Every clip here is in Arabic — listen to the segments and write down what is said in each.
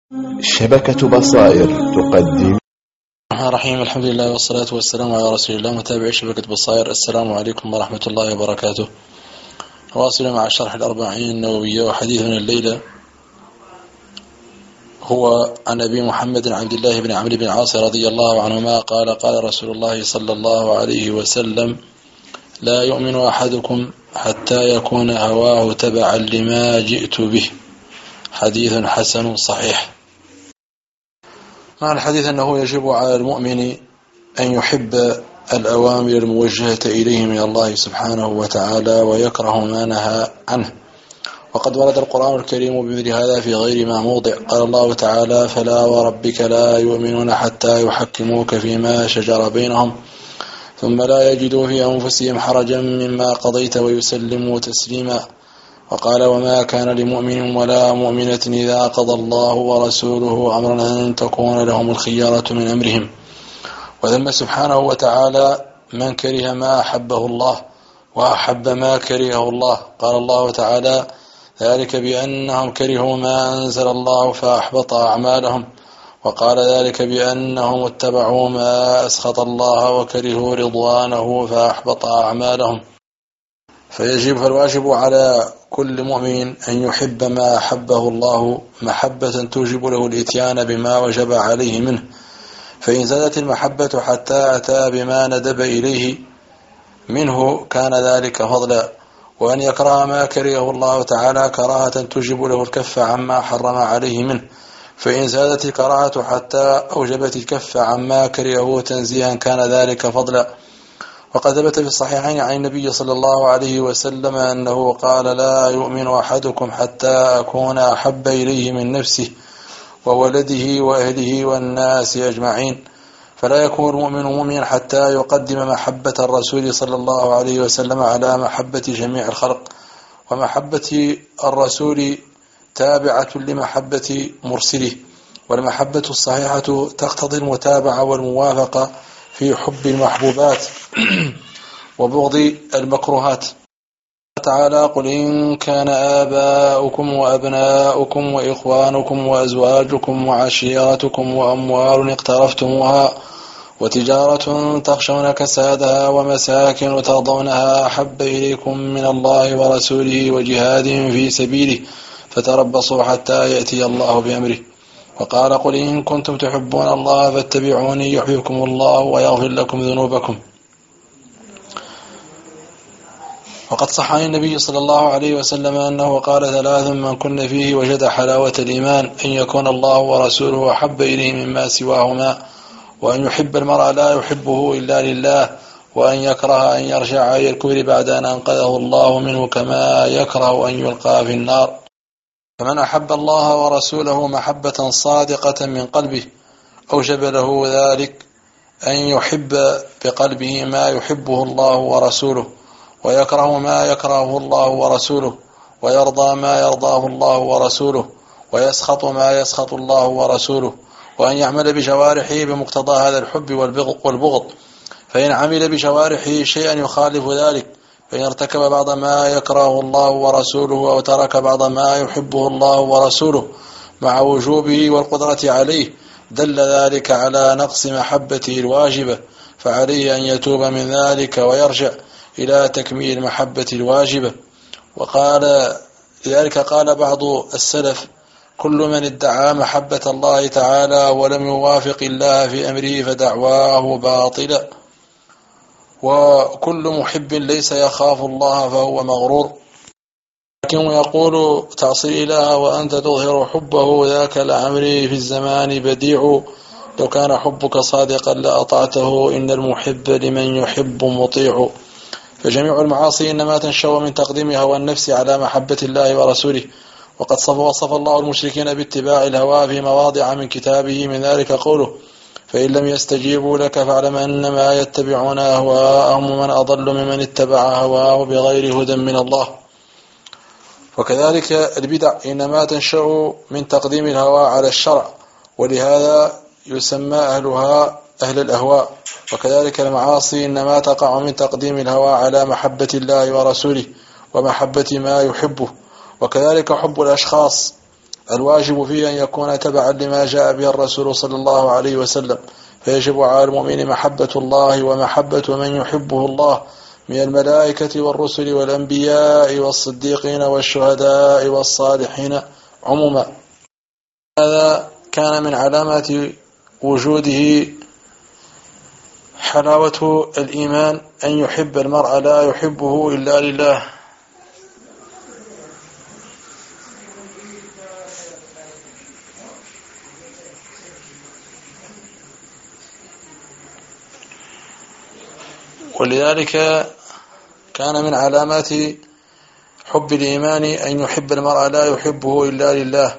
شبكة بصائر تقدم. الرحمن الرحيم. الحمد لله والصلاة والسلام على رسول الله. متابعي شبكة بصائر، السلام عليكم ورحمة الله وبركاته. واصل مع شرح الأربعين النووية، وحديثنا الليلة هو عن أبي محمد عبد الله بن عمرو بن العاص رضي الله عنهما قال: قال رسول الله صلى الله عليه وسلم: لا يؤمن أحدكم حتى يكون هواه تبعا لما جئت به. حديث حسن صحيح. مع الحديث أنه يجب على المؤمن أن يحب الأوامر الموجهة إليه من الله سبحانه وتعالى ويكره ما نهى عنه. وقد ورد القرآن الكريم بمثل هذا في غير ما موضع. قال الله تعالى: فلا وربك لا يؤمنون حتى يحكموك فيما شجر بينهم ثم لا يجدوا في أنفسهم حرجا مما قضيت ويسلموا تسليما. وقال: وما كان لمؤمن ولا مؤمنة إذا قضى الله ورسوله أمرا أن تكون لهم الخيارة من أمرهم. وذم سبحانه وتعالى من كره ما أحبه الله وأحب ما كرهه الله. قال الله تعالى: ذلك بأنهم كرهوا ما أنزل الله فأحبط أعمالهم. وقال: ذلك بأنهم اتبعوا ما أسخط الله وكرهوا رضوانه فأحبط أعمالهم. فالواجب على كل مؤمن أن يحب ما أحبه الله محبة توجب له الإتيان بما وجب عليه منه، فإن زادت المحبة حتى أتى بما ندب إليه منه كان ذلك فضلا. وأن يكره ما كرهه الله تعالى كراهة توجب له الكف عما حرم عليه منه، فإن زادت الكراهة حتى أوجبت الكف عما كرهه تنزيها كان ذلك فضلا. وقد ثبت في الصحيحين عن النبي صلى الله عليه وسلم أنه قال: لا يؤمن أحدكم حتى أكون أحب إليه من نفسه وولده وأهله والناس أجمعين. فلا يكون المؤمن مؤمنا حتى يقدم محبة الرسول صلى الله عليه وسلم على محبة جميع الخلق، ومحبة الرسول تابعة لمحبة مرسله، والمحبة الصحيحة تقتضي المتابعة والموافقة في حب المحبوبات وبغض المكروهات. تعالى: قل إن كان آباؤكم وأبناؤكم وإخوانكم وأزواجكم وعشيرتكم وأموال اقترفتموها وتجارة تخشون كسادها ومساكن ترضونها أحب إليكم من الله ورسوله وجهاد في سبيله فتربصوا حتى يأتي الله بأمره. وقال: قل إن كنتم تحبون الله فاتبعوني يحببكم الله ويغفر لكم ذنوبكم. وقد صح عن النبي صلى الله عليه وسلم أنه قال: ثلاث من كن فيه وجد حلاوة الإيمان: أن يكون الله ورسوله أحب إليه مما سواهما، وأن يحب المرء لا يحبه إلا لله، وأن يكره أن يرجع إلى الكفر بعد أن أنقذه الله منه كما يكره أن يلقى في النار. فمن أحب الله ورسوله محبة صادقة من قلبه أوجب له ذلك أن يحب بقلبه ما يحبه الله ورسوله، ويكره ما يكرهه الله ورسوله، ويرضى ما يرضاه الله ورسوله، ويسخط ما يسخط الله ورسوله، وأن يعمل بجوارحه بمقتضى هذا الحب والبغض. فإن عمل بجوارحه شيئا يخالف ذلك، فإن ارتكب بعض ما يكرهه الله ورسوله أو ترك بعض ما يحبه الله ورسوله مع وجوبه والقدرة عليه، دل ذلك على نقص محبته الواجبة، فعليه أن يتوب من ذلك ويرجع إلى تكميل محبة الواجبة. وقال لذلك قال بعض السلف: كل من ادعى محبة الله تعالى ولم يوافق الله في أمره فدعواه باطلا، وكل محب ليس يخاف الله فهو مغرور. لكن يقول: تعصي إله وأنت تظهر حبه ذاك لعمري في الزمان بديع، لو كان حبك صادقا لأطعته إن المحب لمن يحب مطيع. فجميع المعاصي إنما تنشأ من تقديم هوى النفس على محبة الله ورسوله. وقد وصف الله المشركين باتباع الهوى في مواضع من كتابه، من ذلك قوله: فإن لم يستجيبوا لك فاعلم أنما يتبعون أهواءهم ومن أضل ممن اتبع هواه بغير هدى من الله. وكذلك البدع إنما تنشأ من تقديم الهوى على الشرع، ولهذا يسمى أهلها أهل الأهواء. وكذلك المعاصي إنما تقع من تقديم الهوى على محبة الله ورسوله ومحبة ما يحبه. وكذلك حب الأشخاص الواجب فيه أن يكون تبعا لما جاء به الرسول صلى الله عليه وسلم، فيجب على المؤمن محبة الله ومحبة من يحبه الله من الملائكة والرسل والأنبياء والصديقين والشهداء والصالحين عموما. هذا كان من علامات وجوده حلاوة الإيمان أن يحب المرء لا يحبه إلا لله. ولذلك كان من علامات حب الإيمان أن يحب المرء لا يحبه إلا لله،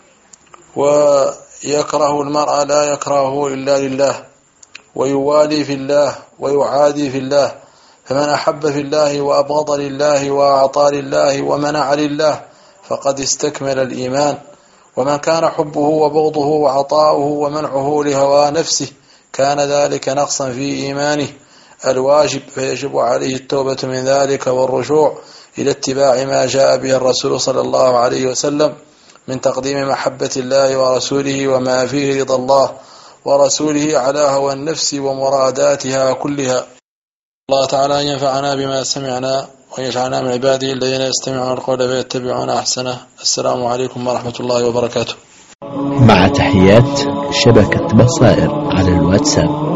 ويكره المرء لا يكرهه إلا لله، ويوالي في الله ويعادي في الله. فمن أحب في الله وأبغض لله وأعطى لله ومنع لله فقد استكمل الإيمان. ومن كان حبه وبغضه وعطاؤه ومنعه لهوى نفسه كان ذلك نقصا في إيمانه الواجب، فيجب عليه التوبة من ذلك والرجوع إلى اتباع ما جاء به الرسول صلى الله عليه وسلم من تقديم محبة الله ورسوله وما فيه رضا الله ورسوله على هوى النفس ومراداتها كلها. الله تعالى أن ينفعنا بما سمعنا وأن يجعلنا من عباده الذين يستمعون القول فيتبعون أحسنه. السلام عليكم ورحمة الله وبركاته. مع تحيات شبكة بصائر على الواتساب.